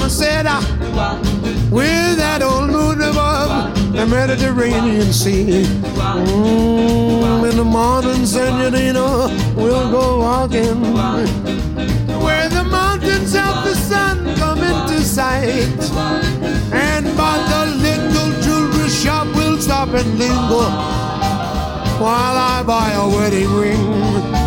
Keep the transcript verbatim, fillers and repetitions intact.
said, uh, with that old moon above the Mediterranean Sea. Mm, in the morning, Senorita, we'll go walking where the mountains of the sun come into sight. And by the little jewelry shop, we'll stop and linger while I buy a wedding ring.